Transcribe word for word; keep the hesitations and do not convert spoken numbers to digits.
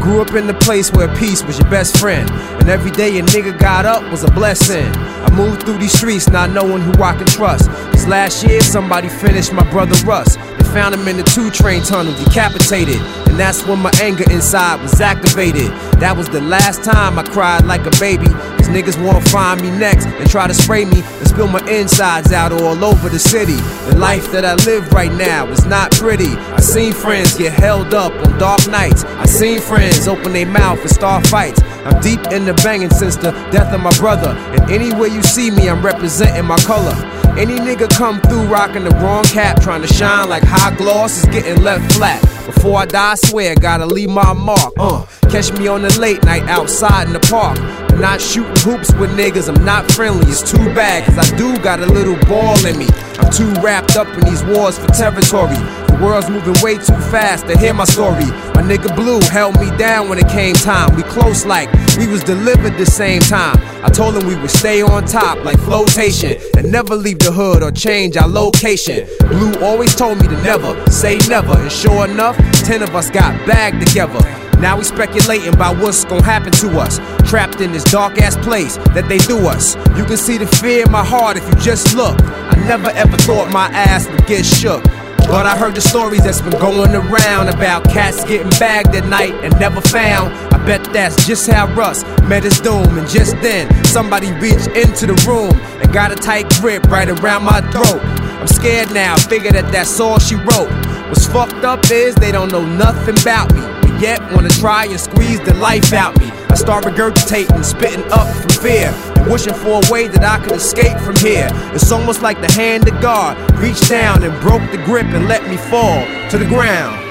grew up in the place where peace was your best friend, and every day a nigga got up was a blessing. I moved through these streets not knowing who I could trust. This last year somebody finished my brother Russ. They found him in the two train tunnel, decapitated, and that's when my anger inside was activated. That was the last time I cried like a baby. These niggas won't find me next and try to spray me and spill my insides out all over the city. The life that I live right now is not pretty. I seen friends get held up on dark nights. I seen friends open their mouth and start fights. I'm deep in the banging since the death of my brother, and anywhere you see me I'm representing my color. Any nigga come through rocking the wrong cap, trying to shine like high gloss is getting left flat. Before I die I swear I gotta leave my mark. Uh, catch me on the late night outside in the park. I'm not shooting hoops with niggas, I'm not friendly. It's too bad cause I do got a little ball in me. I'm too wrapped up in these wars for territory. The world's moving way too fast to hear my story. My nigga Blue held me down when it came time. We close like we was delivered the same time. I told him we would stay on top like flotation and never leave the hood or change our location. Blue always told me to never say never, and sure enough, ten of us got bagged together. Now we speculating about what's gonna happen to us, trapped in this dark ass place that they do us. You can see the fear in my heart if you just look. I never ever thought my ass would get shook, but I heard the stories that's been going around about cats getting bagged at night and never found. I bet that's just how Russ met his doom, and just then somebody reached into the room and got a tight grip right around my throat. I'm scared now, figure that that's all she wrote. What's fucked up is they don't know nothing about me, but yet wanna try and squeeze the life out me. I start regurgitating, spitting up from fear, and wishing for a way that I could escape from here. It's almost like the hand of God reached down and broke the grip and let me fall to the ground.